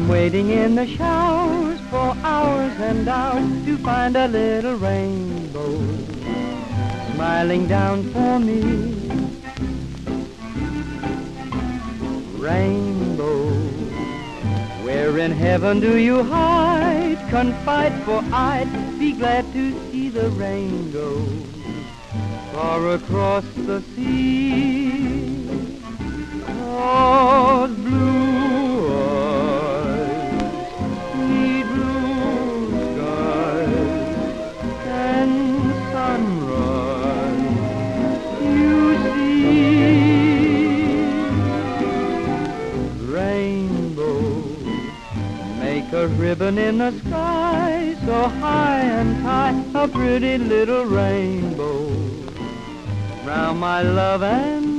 been waiting in the showers for hours and hours to find a little rainbow smiling down for me. Rainbow, where in heaven do you hide? Confide, for I'd be glad to see the rainbow far across the sea. Those blue eyes need blue skies and sunrise, you see. Rainbow, make a ribbon in the sky so high and tie a pretty little rainbow round my love and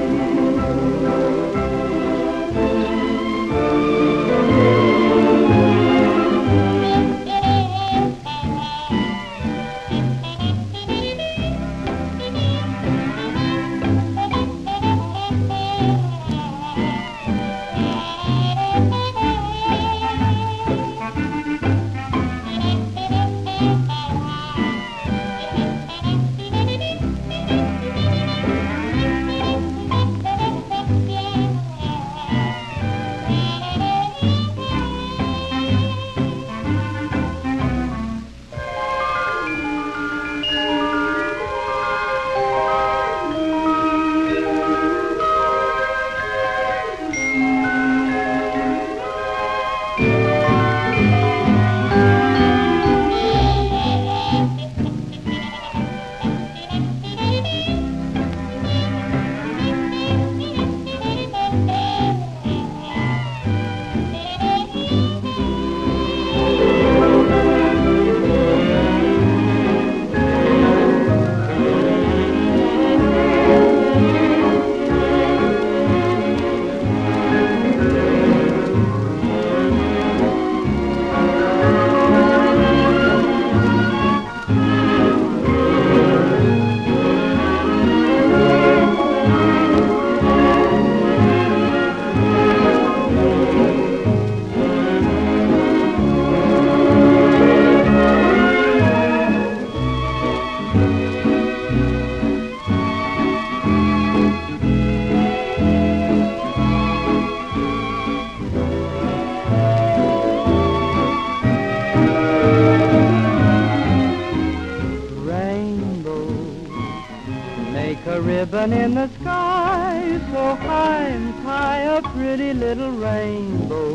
make a ribbon in the sky so high and tie a pretty little rainbow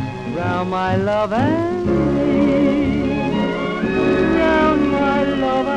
round my love and me, round my love